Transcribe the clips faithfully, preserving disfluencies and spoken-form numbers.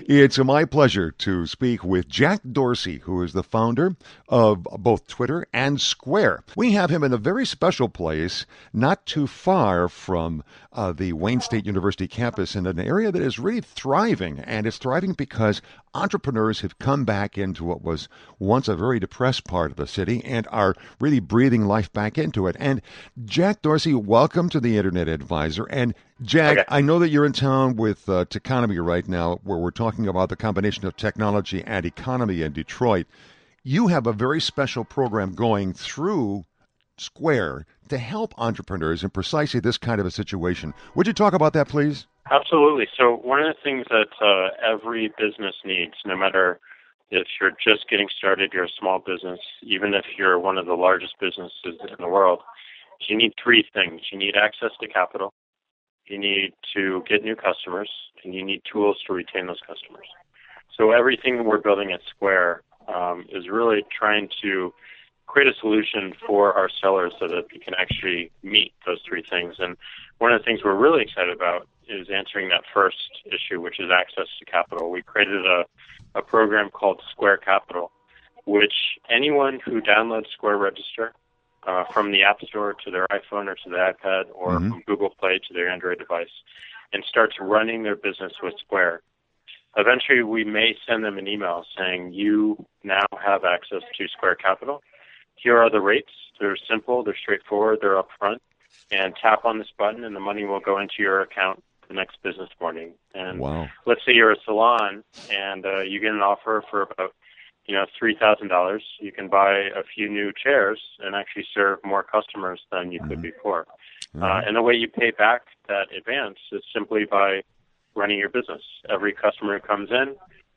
It's my pleasure to speak with Jack Dorsey, who is the founder of both Twitter and Square. We have him in a very special place, not too far from uh, the Wayne State University campus, in an area that is really thriving. And it's thriving because entrepreneurs have come back into what was once a very depressed part of the city and are really breathing life back into it. And Jack Dorsey, welcome to the Internet Advisor. And Jack, Okay. I know that you're in town with uh, Techonomy right now, where we're talking about the combination of technology and economy in Detroit. You have a very special program going through Square to help entrepreneurs in precisely this kind of a situation. Would you talk about that, please? Absolutely. So one of the things that uh, every business needs, no matter if you're just getting started, you're a small business, even if you're one of the largest businesses in the world, you need three things. You need access to capital, you need to get new customers, and you need tools to retain those customers. So everything we're building at Square um, is really trying to create a solution for our sellers so that we can actually meet those three things. And one of the things we're really excited about is answering that first issue, which is access to capital. We created a, a program called Square Capital, which anyone who downloads Square Register uh, from the App Store to their iPhone or to the iPad or Mhm. from Google Play to their Android device and starts running their business with Square, eventually we may send them an email saying, you now have access to Square Capital. Here are the rates. They're simple, they're straightforward, they're upfront. And tap on this button and the money will go into your account the next business morning. And Wow. let's say you're a salon and uh, you get an offer for about, you know, three thousand dollars. You can buy a few new chairs and actually serve more customers than you could Mhm. before. Mhm. Uh, and the way you pay back that advance is simply by running your business. Every customer who comes in,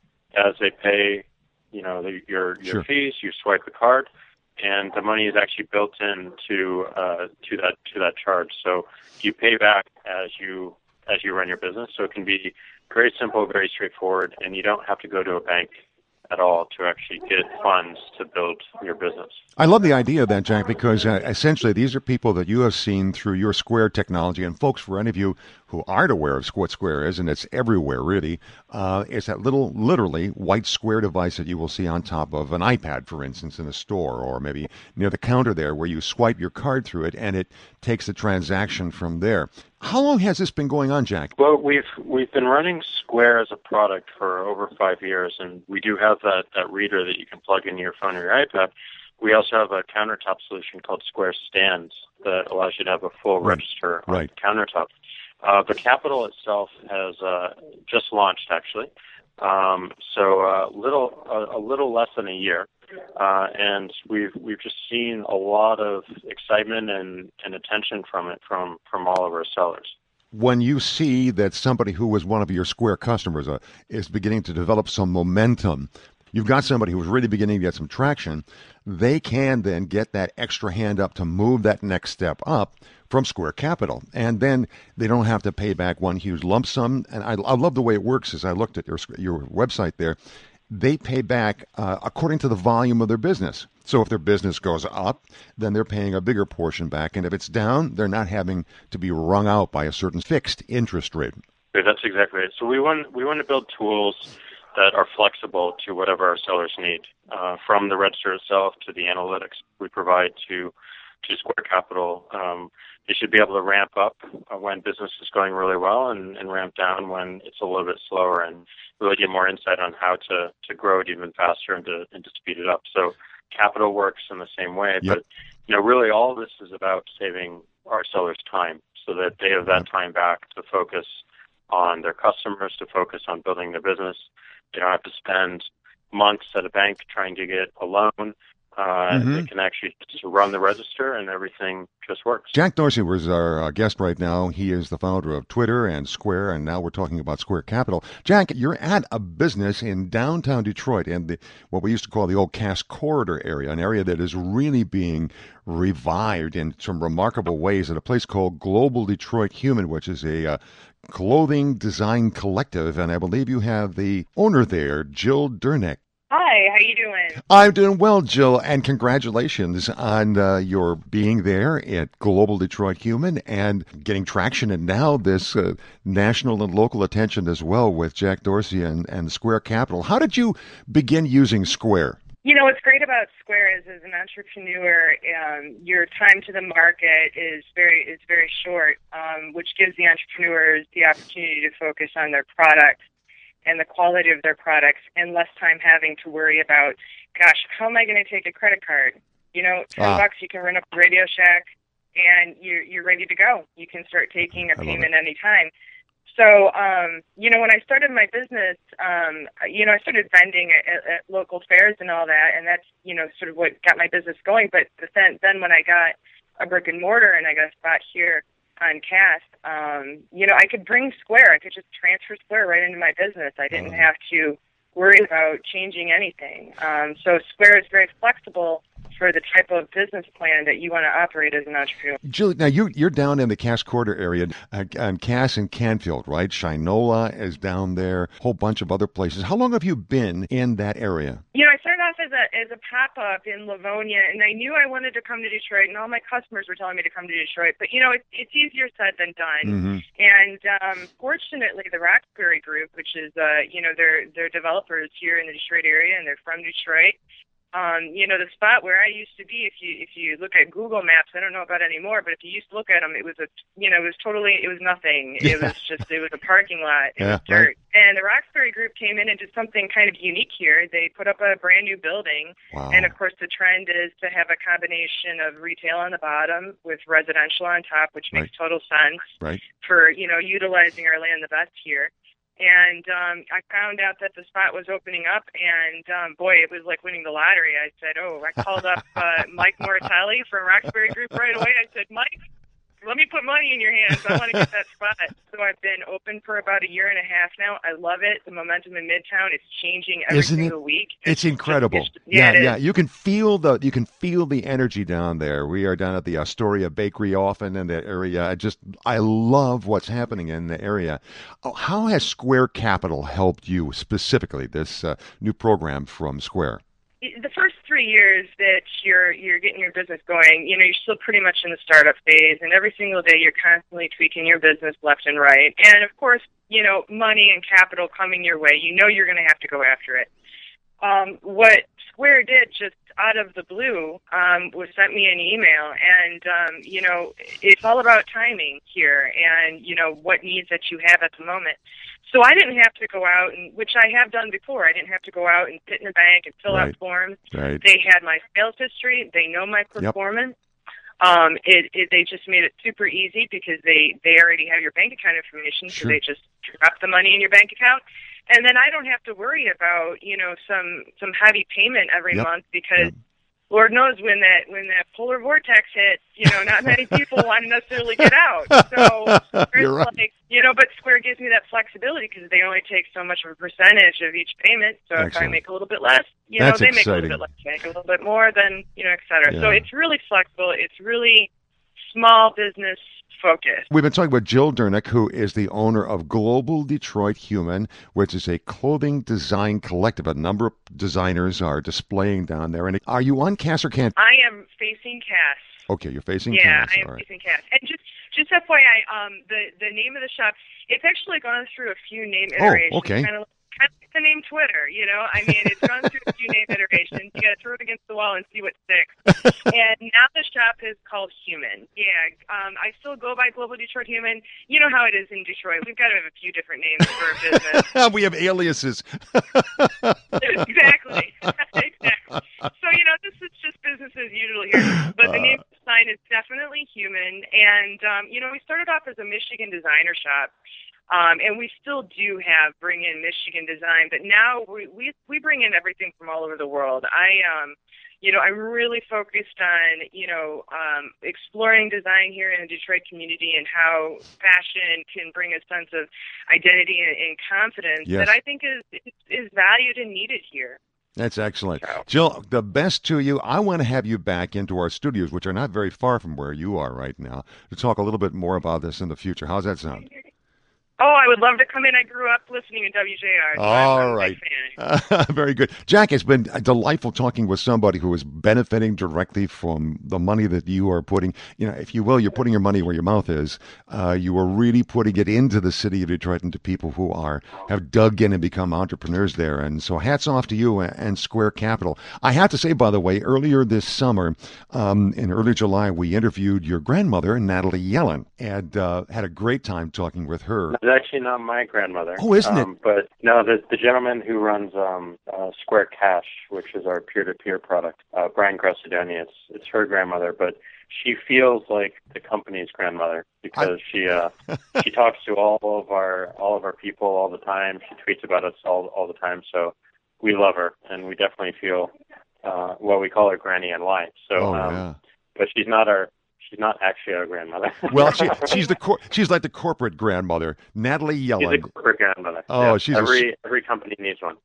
as they pay, you know, the, your your Sure. fees, you swipe the card, and the money is actually built into uh, to that to that charge. So you pay back as you as you run your business. So it can be very simple, very straightforward, and you don't have to go to a bank at all to actually get funds to build your business. I love the idea of that, Jack, because uh, essentially these are people that you have seen through your Square technology. And folks, for any of you who aren't aware of what Square is, and it's everywhere really, uh, it's that little, literally, white square device that you will see on top of an iPad, for instance, in a store, or maybe near the counter there, where you swipe your card through it and it takes the transaction from there. How long has this been going on, Jack? Well, we've we've been running Square as a product for over five years, and we do have that, that reader that you can plug into your phone or your iPad. We also have a countertop solution called Square Stands that allows you to have a full Right. register on Right. the countertop. Uh, the Capital itself has uh, just launched, actually, um, so uh, little a, a little less than a year, uh, and we've we've just seen a lot of excitement and, and attention from it from from all of our sellers. When you see that somebody who was one of your Square customers uh, is beginning to develop some momentum, you've got somebody who's really beginning to get some traction, they can then get that extra hand up to move that next step up from Square Capital. And then they don't have to pay back one huge lump sum. And I, I love the way it works as I looked at your, your website there. They pay back uh, according to the volume of their business. So if their business goes up, then they're paying a bigger portion back. And if it's down, they're not having to be wrung out by a certain fixed interest rate. Yeah, that's exactly it. So we want we want to build tools that are flexible to whatever our sellers need, uh, from the register itself to the analytics we provide to to Square Capital. Um, they should be able to ramp up uh, when business is going really well and, and ramp down when it's a little bit slower, and really get more insight on how to, to grow it even faster and to, and to speed it up. So Capital works in the same way, Yep. but you know, really all of this is about saving our sellers time so that they have that Yep. time back to focus on their customers, to focus on building their business. They don't have to spend months at a bank trying to get a loan. Uh, Mhm. They can actually just run the register and everything just works. Jack Dorsey was our uh, guest right now. He is the founder of Twitter and Square, and now we're talking about Square Capital. Jack, you're at a business in downtown Detroit in the, what we used to call the old Cass Corridor area, an area that is really being revived in some remarkable ways at a place called Global Detroit Human, which is a uh, clothing design collective, and I believe you have the owner there, Jill Durnick. Hi, Hi, how you doing? I'm doing well, Jill, and congratulations on uh, your being there at Global Detroit Human and getting traction, and now this uh, national and local attention as well with Jack Dorsey and, and Square Capital. How did you begin using Square? You know, what's great about Square is, as an entrepreneur, um, your time to the market is very is very short, um, which gives the entrepreneurs the opportunity to focus on their product and the quality of their products, and less time having to worry about, gosh, how am I going to take a credit card? You know, ten Ah. bucks, you can run up a Radio Shack, and you're you're ready to go. You can start taking a I love payment anytime. So, um, you know, when I started my business, um, you know, I started vending at, at local fairs and all that, and that's, you know, sort of what got my business going. But then, then when I got a brick and mortar and I got a spot here on Cass, um, you know, I could bring Square. I could just transfer Square right into my business. I didn't have to worry about changing anything. Um, so Square is very flexible for the type of business plan that you want to operate as an entrepreneur. Jill, now you, you're down in the Cass Quarter area, uh, on Cass and Canfield, right? Shinola is down there, a whole bunch of other places. How long have you been in that area? You know, I started off as a as a pop-up in Livonia, and I knew I wanted to come to Detroit, and all my customers were telling me to come to Detroit. But, you know, it's, it's easier said than done. Mm-hmm. And um, fortunately, the Roxbury Group, which is, uh, you know, they're, they're developers here in the Detroit area, and they're from Detroit. Um, you know, the spot where I used to be, if you if you look at Google Maps, I don't know about it anymore, but if you used to look at them, it was a, you know, it was totally, it was nothing. It was just, it was a parking lot. It Yeah, was dirt. right. And the Roxbury Group came in and did something kind of unique here. They put up a brand new building. Wow. And, of course, the trend is to have a combination of retail on the bottom with residential on top, which makes Right. total sense Right. for, you know, utilizing our land the best here. And um, I found out that the spot was opening up, and um, boy, it was like winning the lottery. I said, oh, I called up uh, Mike Moratelli from Roxbury Group right away. I said, Mike, let me put money in your hands. I want to get that spot. So I've been open for about a year and a half now. I love it. The momentum in Midtown is changing every Isn't it? single week. It's incredible. It's, yeah, yeah, it yeah. is. You can feel the you can feel the energy down there. We are down at the Astoria Bakery often in that area. I just I love what's happening in the area. Oh, how has Square Capital helped you specifically? This uh, new program from Square. The first three years that you're you're getting your business going, you know, you're still pretty much in the startup phase, and every single day you're constantly tweaking your business left and right. And of course, you know, money and capital coming your way, you know you're going to have to go after it. Um, what Square did just out of the blue um, was sent me an email, and um, you know, it's all about timing here, and you know what needs that you have at the moment. So I didn't have to go out, and which I have done before. I didn't have to go out and sit in a bank and fill Right. out forms. Right. They had my sales history. They know my Yep. performance. Um, it, it they just made it super easy because they they already have your bank account information, Sure. so they just drop the money in your bank account, and then I don't have to worry about you know some some heavy payment every Yep. month because. Yep. Lord knows when that when that polar vortex hits, you know, not many people want to necessarily get out. So You're it's right. like, you know, but Square gives me that flexibility because they only take so much of a percentage of each payment. So if Excellent. I make a little bit less, you That's know, they make a exciting. little bit less, make a little bit more, then you know, et cetera. So Yeah. it's really flexible. It's really small business focused. We've been talking with Jill Dernick, who is the owner of Global Detroit Human, which is a clothing design collective. A number of designers are displaying down there. And are you on Cass or can't? I am facing Cass. Okay, you're facing Yeah, Cass. I am All right. facing Cass. And just just F Y I, um, the the name of the shop, it's actually gone through a few name Oh, iterations. okay. Kind of, kind of like the name Twitter, you know. I mean, it's gone through a few name iterations. You got to throw it against the wall and see what sticks. And now the shop is called Human. Yeah, um, I still go by Global Detroit Human. You know how it is in Detroit. We've got to have a few different names for a business. We have aliases. Exactly. Exactly. So, you know, this is just business as usual here. But the name of the sign is definitely Human. And, um, you know, we started off as a Michigan designer shop. Um, and we still do have bring in Michigan design, but now we, we we bring in everything from all over the world. I um, you know, I'm really focused on you know um, exploring design here in the Detroit community and how fashion can bring a sense of identity and, and confidence Yes. that I think is is valued and needed here. That's excellent. So- Jill, the best to you. I want to have you back into our studios, which are not very far from where you are right now, to talk a little bit more about this in the future. How's that sound? Oh, I would love to come in. I grew up listening to W J R. So I'm, All I'm a big right. fan. Uh, very good. Jack, it's been delightful talking with somebody who is benefiting directly from the money that you are putting. You know, if you will, you're putting your money where your mouth is. Uh, you are really putting it into the city of Detroit and to people who are have dug in and become entrepreneurs there. And so hats off to you and Square Capital. I have to say, by the way, earlier this summer, um, in early July, we interviewed your grandmother, Natalie Yellen, and uh, had a great time talking with her. It's actually not my grandmother. Oh, isn't um, it? But no, the, the gentleman who runs um, uh, Square Cash, which is our peer-to-peer product, uh, Brian Grassidoni, it's it's her grandmother, but she feels like the company's grandmother because I... she uh, she talks to all of our all of our people all the time. She tweets about us all all the time. So we love her, and we definitely feel uh, well. We call her Granny in life. So, oh, um, yeah. But she's not our. She's not actually our grandmother. Well, she, she's the cor- she's like the corporate grandmother, Natalie Yellen. She's a corporate grandmother. Oh, yeah. she's every a... every company needs one.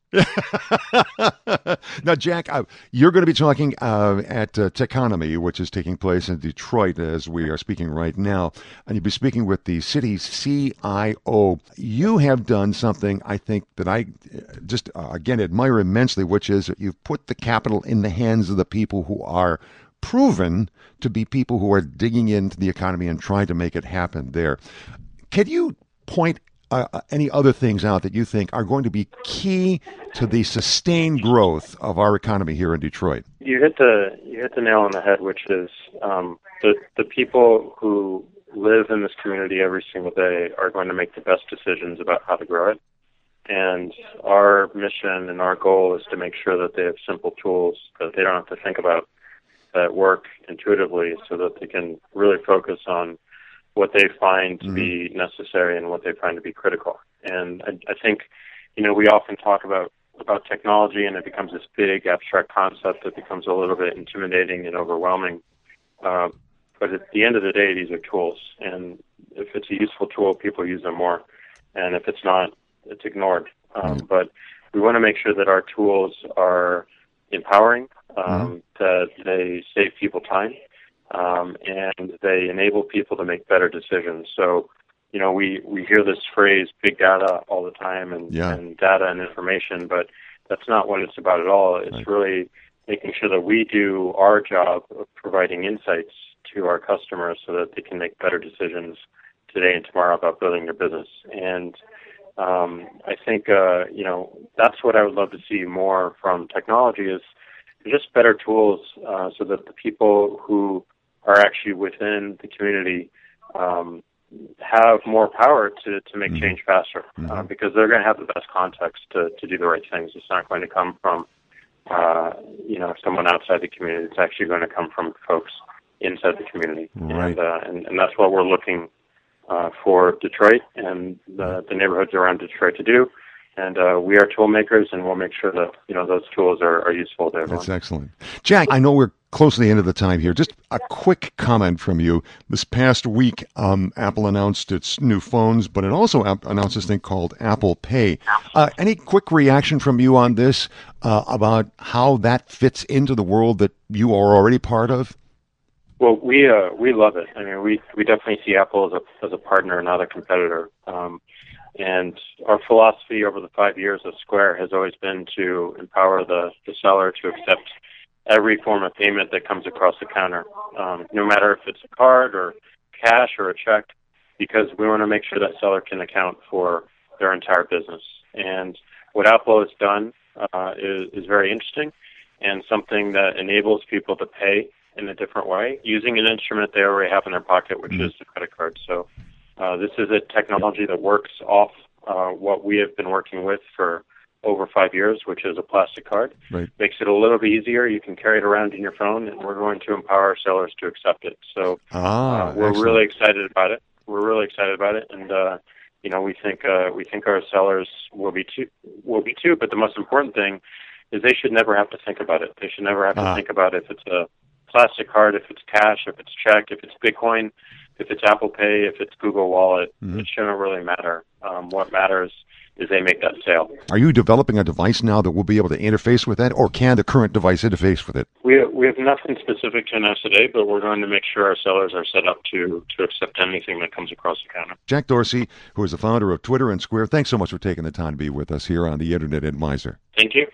Now, Jack, uh, you're going to be talking uh, at uh, Techonomy, which is taking place in Detroit as we are speaking right now, and you'll be speaking with the city's C I O. You have done something I think that I just uh, again admire immensely, which is that you've put the capital in the hands of the people who are proven to be people who are digging into the economy and trying to make it happen there. Can you point uh, any other things out that you think are going to be key to the sustained growth of our economy here in Detroit? You hit the you hit the nail on the head, which is um, the the people who live in this community every single day are going to make the best decisions about how to grow it. And our mission and our goal is to make sure that they have simple tools that they don't have to think about, that work intuitively so that they can really focus on what they find to mm-hmm. be necessary and what they find to be critical. And I, I think, you know, we often talk about, about technology and it becomes this big abstract concept that becomes a little bit intimidating and overwhelming. Uh, but at the end of the day, these are tools. And if it's a useful tool, people use them more. And if it's not, it's ignored. Um, mm-hmm. But we want to make sure that our tools are empowering, um, mm-hmm. that they save people time, um, and they enable people to make better decisions. So, you know, we, we hear this phrase, big data, all the time, and, yeah. and data and information, but that's not what it's about at all. It's right. really making sure that we do our job of providing insights to our customers so that they can make better decisions today and tomorrow about building their business. And um, I think, uh, you know, that's what I would love to see more from technology is just better tools uh, so that the people who are actually within the community um, have more power to, to make mm-hmm. change faster mm-hmm. uh, because they're going to have the best context to, to do the right things. It's not going to come from, uh, you know, someone outside the community. It's actually going to come from folks inside the community. Right. And, uh, and, and that's what we're looking uh, for Detroit and the, the neighborhoods around Detroit to do. And uh, we are tool makers, and we'll make sure that, you know, those tools are, are useful to everyone. That's excellent. Jack, I know we're close to the end of the time here. Just a quick comment from you. This past week, um, Apple announced its new phones, but it also ap- announced this thing called Apple Pay. Uh, any quick reaction from you on this uh, about how that fits into the world that you are already part of? Well, we uh, we love it. I mean, we we definitely see Apple as a as a partner, not a competitor. Um, and our philosophy over the five years of Square has always been to empower the, the seller to accept every form of payment that comes across the counter, um, no matter if it's a card or cash or a check, because we want to make sure that seller can account for their entire business. And what Apple has done uh, is, is very interesting and something that enables people to pay in a different way using an instrument they already have in their pocket, which mm-hmm. is the credit card. So uh, this is a technology that works off uh, what we have been working with for over five years, which is a plastic card. Right. Makes it a little bit easier. You can carry it around in your phone, and we're going to empower our sellers to accept it. So ah, uh, we're excellent. really excited about it. We're really excited about it, and uh, you know, we think uh, we think our sellers will be too. Will be too. But the most important thing is they should never have to think about it. They should never have to ah. think about if it's a plastic card, if it's cash, if it's check, if it's Bitcoin, if it's Apple Pay, if it's Google Wallet. Mm-hmm. It shouldn't really matter. Um, what matters is they make that sale. Are you developing a device now that will be able to interface with that, or can the current device interface with it? We we have nothing specific to announce today, but we're going to make sure our sellers are set up to, to accept anything that comes across the counter. Jack Dorsey, who is the founder of Twitter and Square, thanks so much for taking the time to be with us here on the Internet Advisor. Thank you.